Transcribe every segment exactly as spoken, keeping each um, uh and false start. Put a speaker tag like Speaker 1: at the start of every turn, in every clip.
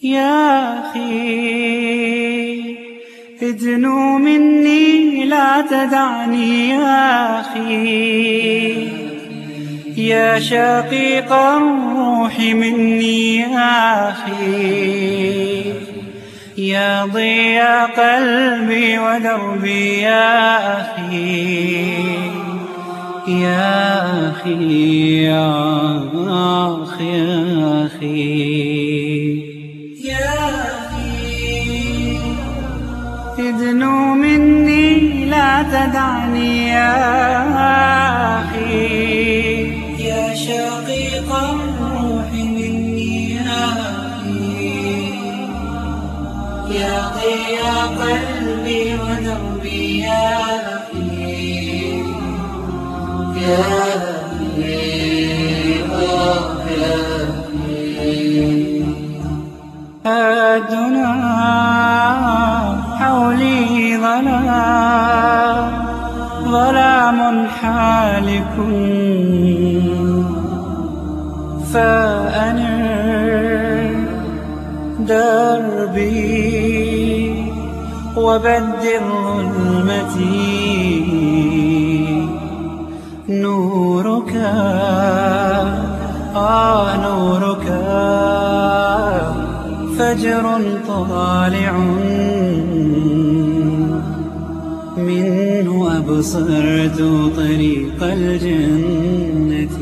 Speaker 1: يا أخي ادنو مني لا تدعني يا أخي، يا شقيق الروح مني يا أخي، يا ضياء قلبي ودربي يا أخي، يا أخي يا أخي يا أخي يا أخي ادنو مني لا تدعني يا أخي، يا شقيق الروح مني يا أخي، يا ضياء قلبي ودربي يا أخي، يا أخي يا أخي. الدنا حولي ظلام ظلام حالك، فأنر دربي وبدل ظلمتي، نورك آه نورك فجر طالع، منه أبصرت طريق الجنة.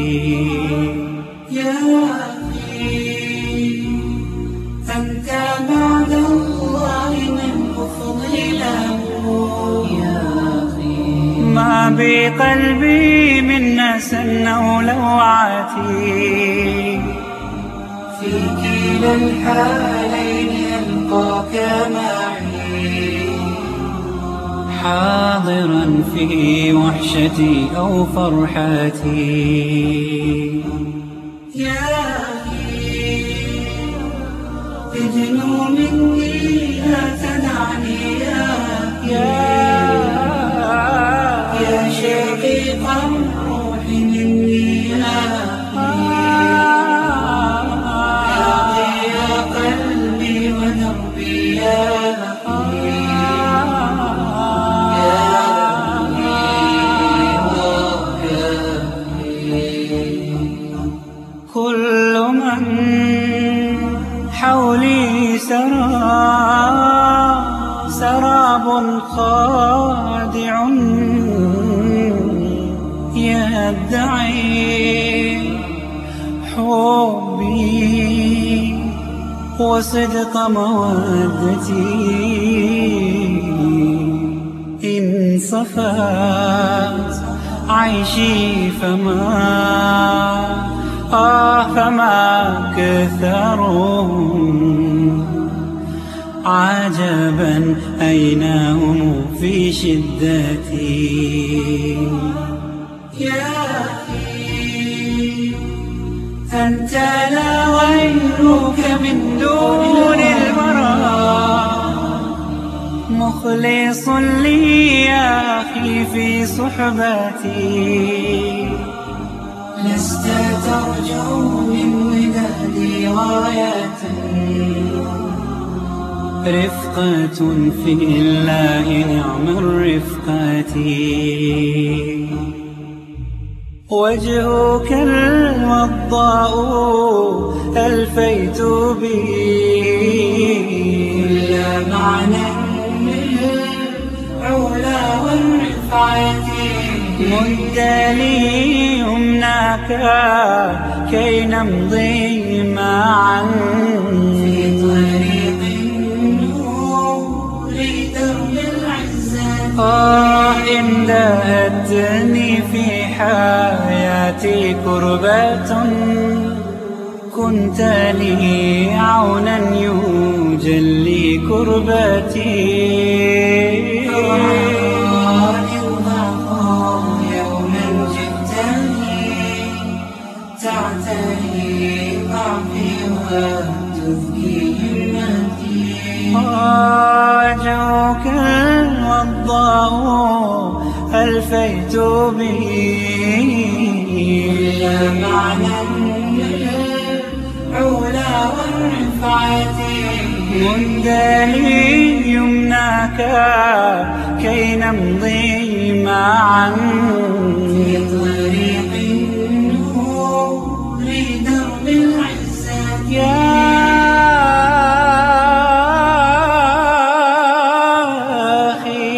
Speaker 1: يا أخي أنت بعد الله من أفضله، يا أخي ما بقلبي من نسى أو لوعتي، في كلا الحالين ألقاك معي، حاضرا في وحشتي أو فرحتي. يا أخي ادنو مني لا تدعني يا أخي، يا شقيق الروح مني يا أخي، يا ضياء قلبي ودربي يا أخي، يا أخي. كل من حولي سراب سراب خادع، يدعي حبي وصدق مودتي، إن صفات عيشي فما آه فما كثرهم، عجبا أين هم في شدتي. يا أخي أنت لا غيرك من دون البراء، مخلص لي يا أخي في صحبتي، لست ترجو من ودادي غاية، رفقة في الله نعم الرفقة، وجهك الوضاء ألفيت به كل معنى العلا والرفعة، مد لي يمناك كي نمضي معا في طريق النور درب العزة. آه إن دهتني في حياتي كربة، كنت لي عونا يجلي كربتي. يوما جئتني تعتني ضعفي وتذكي همتي، وجهك الوضاء ألفيت به كل معنى العلا والرفعة، منفعتي
Speaker 2: مد لي يمناك كي نمضي معا
Speaker 1: في طريق النور درب العزة
Speaker 2: يا أخي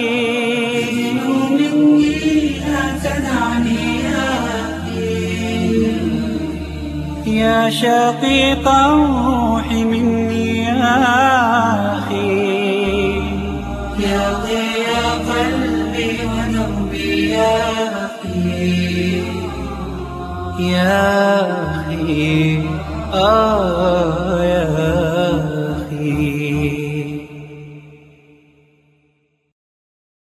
Speaker 1: مني لا تدعني يا أخي
Speaker 2: يا شقيق الروح مني يا أخي
Speaker 1: يا ضياء قلبي ودربي يا أخي
Speaker 2: يا أخي آه يا